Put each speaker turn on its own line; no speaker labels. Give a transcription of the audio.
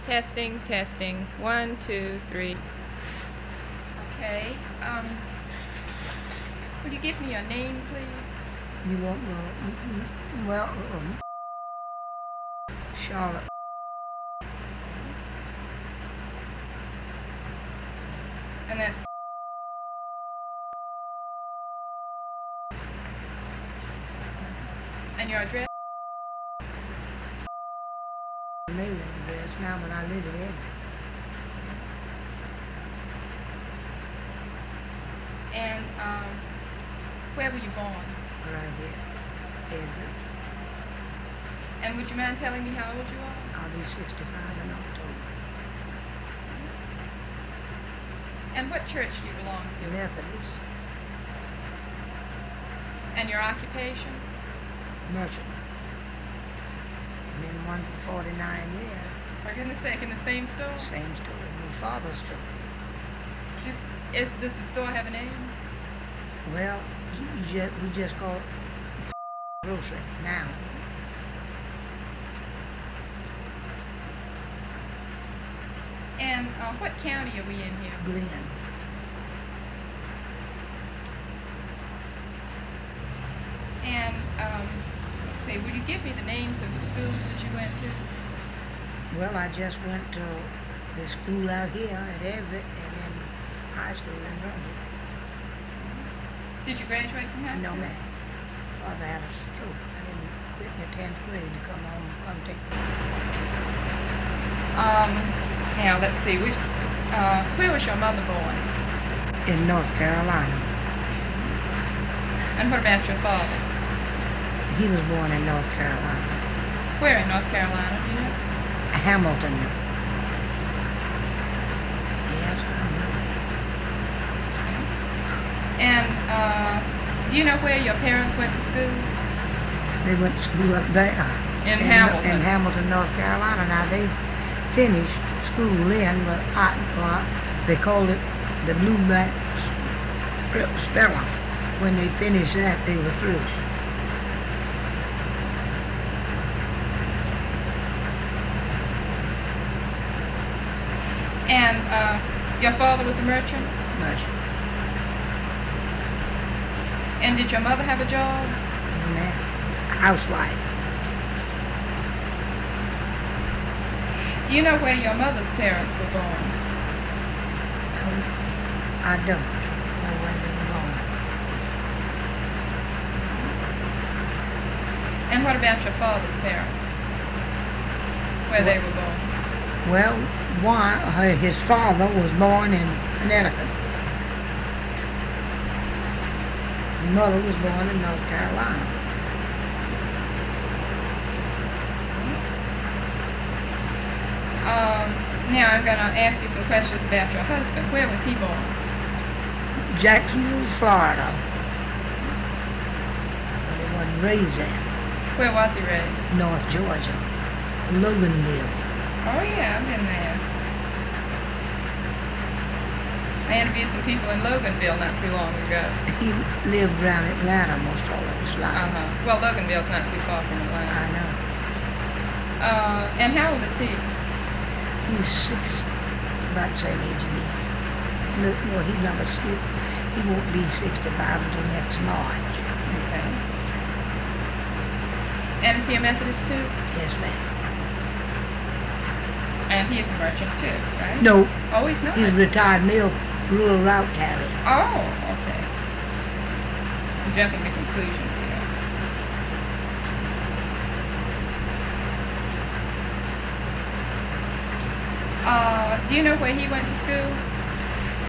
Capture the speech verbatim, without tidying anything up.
Testing, testing. One, two, three. Okay. Um, will you give me your name, please?
You want, uh, well, um, Charlotte.
And that's and your address?
Mailing address now, but I live in Edmond.
And um, where were you born?
Right here, Edmond.
And would you mind telling me how old you are?
I'll be sixty-five in October.
And what church do you belong to?
Methodist.
And your occupation?
Merchant. Been one for forty-nine years.
For goodness sake, in the same store?
Same store, my father's store.
Is, is, does the store have a name?
Well, you just, we just call it grocery now.
And uh, what county are we in here?
Glenn.
And um, let's see, would you give me the names of the schools that you went to?
Well, I just went to the school out here at Everett and then high school in Brunswick.
Did you graduate from high school?
No, ma'am. Father had a stroke. I didn't quit in the tenth grade to come home and come take me.
Um, now, let's see, we, uh, where was your mother born?
In North Carolina.
And what about your father?
He was born in North Carolina.
Where in North Carolina, do you know?
Hamilton. Yes, I know.
And uh, do you know where your parents went to school?
They went to school up there.
In Hamilton.
In Hamilton, North Carolina. Now, they finished school then, but I, well, they called it the Blue Black Spelling. When they finished that, they were through.
And uh, your father was a merchant?
Merchant.
And did your mother have a job?
Amen. Housewife.
Do you know where your mother's parents were born?
Um, I don't know where they were born.
And what about your father's parents? Where they were born?
Well, one, uh, his father was born in Connecticut. His mother was born in North Carolina.
Um, now I'm going to ask you some questions about your husband. Where was he born?
Jacksonville, Florida. But he wasn't raised there.
Where was he raised?
North Georgia. Loganville.
Oh yeah, I've been there. I interviewed some people in Loganville not too long ago.
He lived around Atlanta most all of his life.
Uh-huh. Well, Loganville's not too far from Atlanta.
I know.
Uh, and how old is he?
He's six, about the same age as me. No, no, he's not a six. He won't be sixty-five until next March.
Okay. And is he a Methodist too?
Yes, ma'am.
And he is a merchant too, right?
No,
Oh, he's not?
he's a retired mill rural route carrier.
Oh, okay. I'm jumping to conclusions here. Uh, do you know where he went to school?